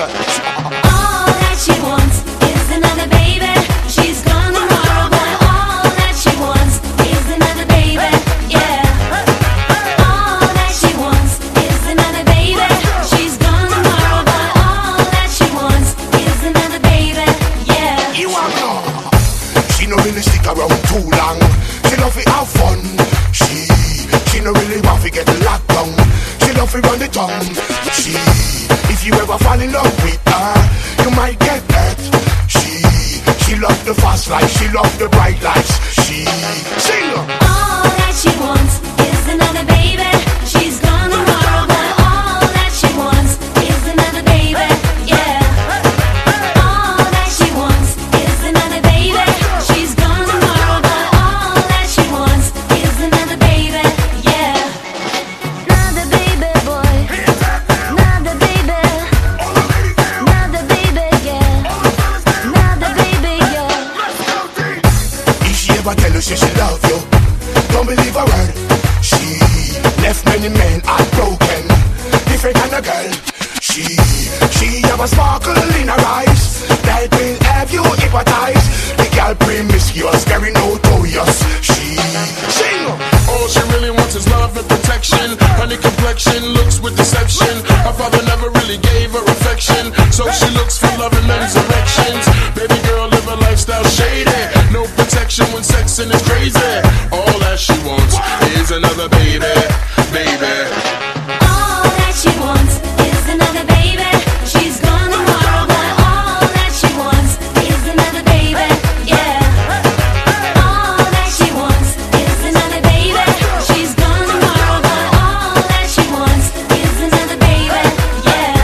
girl. All that she wants is another baby. She's gone tomorrow, but all that she wants is another baby. Yeah. All that she wants is another baby. She's gone tomorrow, but all that she wants is another baby. Yeah. You are know. She no really stick around too long. She love to have fun. She no really want to get locked down. She love to run the tongue. If you ever fall in love with her, you might get hurt. She love the fast life. She love the bright lights. She sing. All that she wants is another baby. She's gone tomorrow, but all that she wants is another baby. Yeah. All that she wants is another baby. She's gone tomorrow, but all that she wants is another baby. Yeah. Another baby boy. Another baby. Another baby, yeah. Another baby, yeah. If she ever tell you she love you, don't believe a word. She left many men heartbroken. Different kind of girl. She have a sparkle in her eyes that will have you hypnotized. The girl promiscuous, very notorious. She sing. All she really wants is love and protection. Honey complexion, looks with deception. Her father never really gave her affection, so she looks for love and men's erections. Baby girl, live a lifestyle shady. No protection when sexing is crazy. All that she wants is another baby, baby. All that she wants is another baby. She's gone tomorrow, but all that she wants is another baby. Yeah. All that she wants is another baby. She's gone tomorrow, but all that she wants is another baby. Yeah.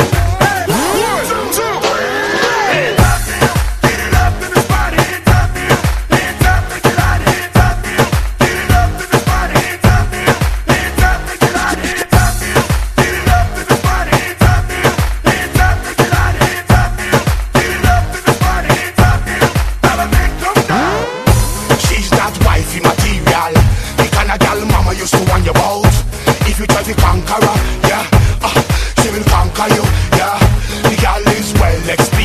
She's not wifey material. The kind of gal mama used to warn you about. If you try to conquer her, yeah, she will conquer you, yeah. The gal is well experienced.